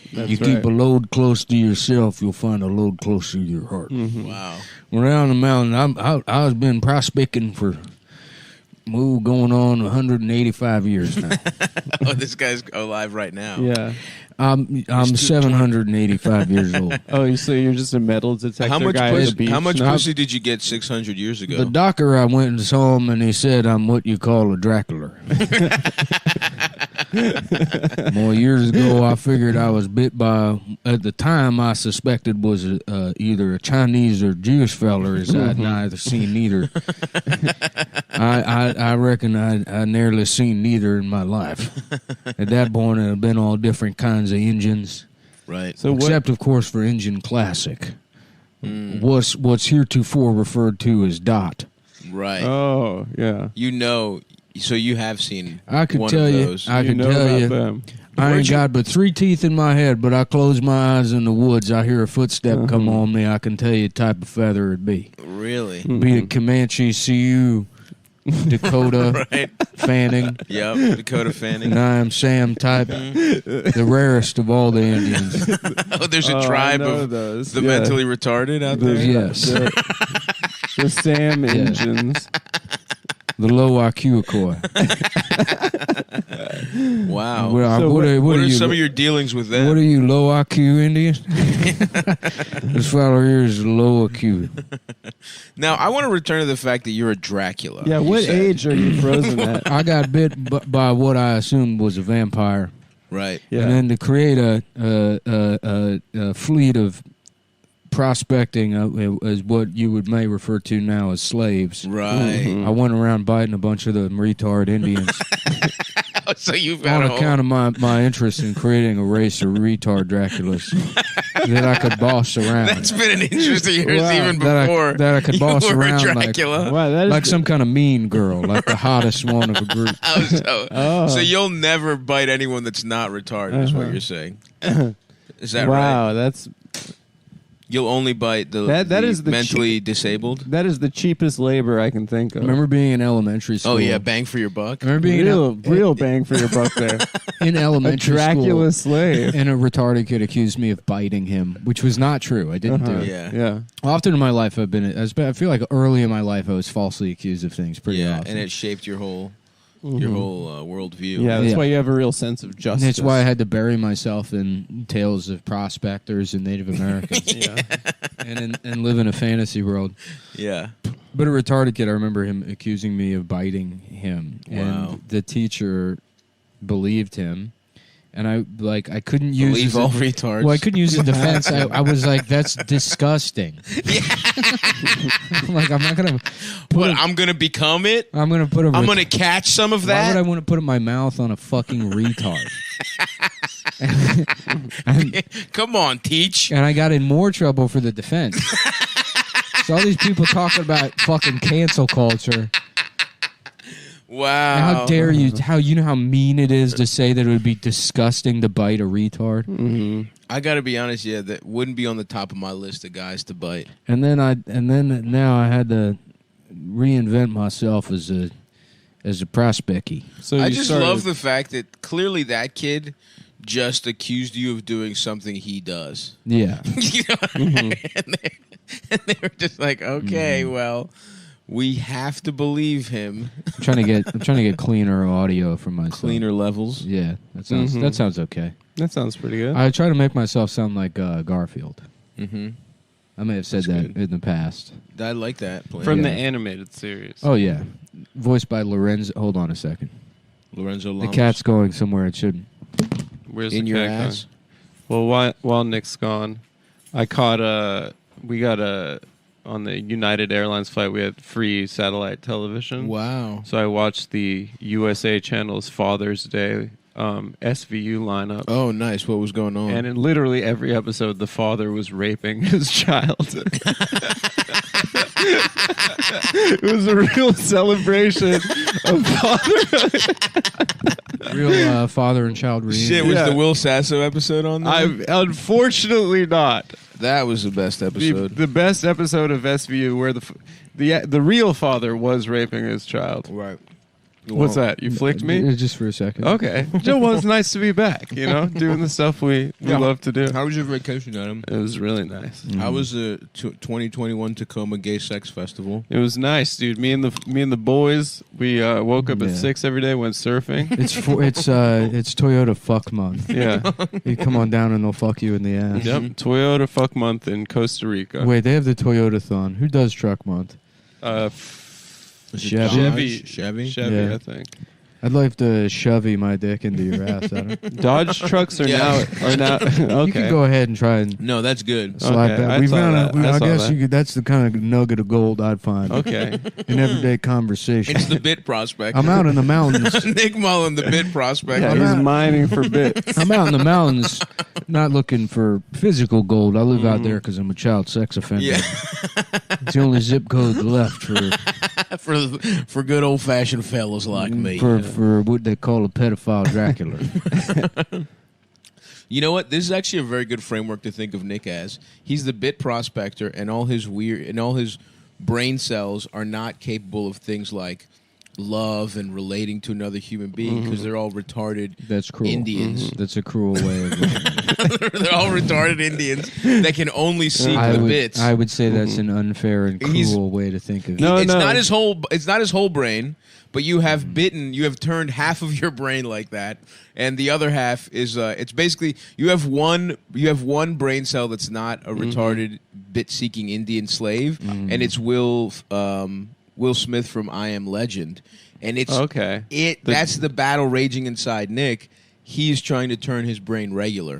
You keep a load close to yourself, you'll find a load close to your heart. Mm-hmm. Wow. Around the mountain, I was been prospecting for going on 185 years now. Oh, this guy's alive right now. Yeah. I'm 785 years old. Oh, so you're just a metal detector guy at the beach? How much pussy did you get 600 years ago? The doctor, I went and saw him, and he said I'm what you call a Dracula. More years ago, I figured I was bit by, at the time, I suspected was either a Chinese or Jewish fella, as I'd neither seen neither. I reckon I nearly seen neither in my life. At that point, it had been all different kinds of engines. Right. So except, of course, for Engine Classic. What's heretofore referred to as DOT. Right. Oh, yeah. You know, so you have seen I could one tell of you, those. I could know tell about you, them. I ain't got but 3 teeth in my head, but I close my eyes in the woods, I hear a footstep come on me, I can tell you the type of feather it'd be. Really? Be it Comanche, Sioux, Dakota, Right. Fanning, Yep. Dakota Fanning. and I am Sam type, the rarest of all the Indians. Oh, there's a tribe of those. the mentally retarded out there? Yes. The Sam engines. The low IQ Akoi. Wow. Well, So what what are are you, some of your dealings with them? what are you, low IQ Indians? This fellow here is low IQ. Now, I want to return to the fact that you're a Dracula. Yeah, you what said. age are you frozen at? I got bit by what I assumed was a vampire. Right. Yeah. And then to create a fleet of prospecting is what you may refer to now as slaves. Right. I went around biting a bunch of the retard Indians So you've got on a account of my interest in creating a race of retard Draculas that I could boss around. That's been an interest of yours Wow. even That I- before that I could you boss were around a like- Dracula. Wow, that is Like some kind of mean girl, like the hottest one of a group. So you'll never bite anyone that's not retarded, is what you're saying. Is that right? wow, that's You'll only bite the, That is the mentally disabled? that is the cheapest labor I can think of. Remember being in elementary school? Oh, yeah, bang for your buck? Remember being real bang for your buck there. in A elementary Dracula school, slave. and a retarded kid accused me of biting him, which was not true. I didn't do it. Yeah. Yeah. Often in my life, I feel like early in my life, I was falsely accused of things pretty Yeah, often. and it shaped your whole worldview. Yeah, that's Yeah. why you have a real sense of justice. And that's why I had to bury myself in tales of prospectors and Native Americans Yeah. and live in a fantasy world. Yeah. But a retarded kid, I remember him accusing me of biting him. Wow. And the teacher believed him. And I couldn't use Believe his- all retards. Well, I couldn't use the defense. I was like, that's disgusting. I'm like, I'm not gonna. But I'm going to become it? I'm gonna put a. I'm going to catch some of Why would I that? want to put my mouth on a fucking retard? Come on, teach. And I got in more trouble for the defense. So all these people talking about fucking cancel culture. Wow. And how dare you? You know how mean it is to say that it would be disgusting to bite a retard. I got to be honest, yeah, that wouldn't be on the top of my list of guys to bite. And then now I had to reinvent myself as a prospecty. So I you just started- love the fact that clearly that kid just accused you of doing something he does. Yeah. You know what I mean? And they were just like, okay, well, we have to believe him. I'm trying to get cleaner audio for myself. Cleaner levels. Yeah, that sounds okay. That sounds pretty good. I try to make myself sound like Garfield. Mm-hmm. I may have said that in the past. I like that. Plan. From the Yeah. animated series. Oh yeah, voiced by Lorenzo. Hold on a second. Lorenzo The Lamas. cat's going somewhere it shouldn't. Where's in the your cat going? ass. Well, while Nick's gone, I caught on the United Airlines flight, we had free satellite television. Wow. So I watched the USA Channel's Father's Day SVU lineup. Oh, nice. What was going on? And in literally every episode, the father was raping his child. It was a real celebration of fatherhood. Real father and child reunion. Shit, was Yeah. the Will Sasso episode on there? Unfortunately not. That was the best episode. The best episode of SVU where the real father was raping his child. Right. What's that? You flicked me? Just for a second. Okay. Joe, well, it's nice to be back, doing the stuff we love to do. How was your vacation, Adam? It was really nice. How was the 2021 Tacoma Gay Sex Festival? It was nice, dude. Me and the boys, we woke up at 6 every day, went surfing. It's Toyota fuck month. Yeah. You come on down and they'll fuck you in the ass. Yep. Toyota fuck month in Costa Rica. Wait, they have the Toyota thon. Who does truck month? Chevy. Chevy, Yeah. I think. I'd like to shove my dick into your ass, Adam. Dodge trucks are Yeah. now okay. You can go ahead and try and No, that's good. slide Okay, back. I saw that. I I saw guess that. you could, that's the kind of nugget of gold I'd find Okay. in everyday conversation. It's the bit prospect. I'm out in the mountains. Nick Mullen, the bit prospect. Yeah, I'm he's out- mining for bits. I'm out in the mountains, not looking for physical gold. I live out there because I'm a child sex offender. Yeah. It's the only zip code left for good old fashioned fellas like me. for what they call a pedophile Dracula. You know what? This is actually a very good framework to think of Nick as. He's the bit prospector, and all his brain cells are not capable of things like love and relating to another human being because they're all retarded. That's cruel. Indians. That's a cruel way of looking at it. They're all retarded Indians that can only seek the bits. I would say that's an unfair and cruel He's- way to think of it. No, it's no. not his whole. It's not his whole brain, but you have bitten. You have turned half of your brain like that, and the other half is. It's basically you have one. You have one brain cell that's not a retarded bit-seeking Indian slave, and it's Will Smith from I Am Legend, and it's Okay. That's the battle raging inside Nick. He's trying to turn his brain regular.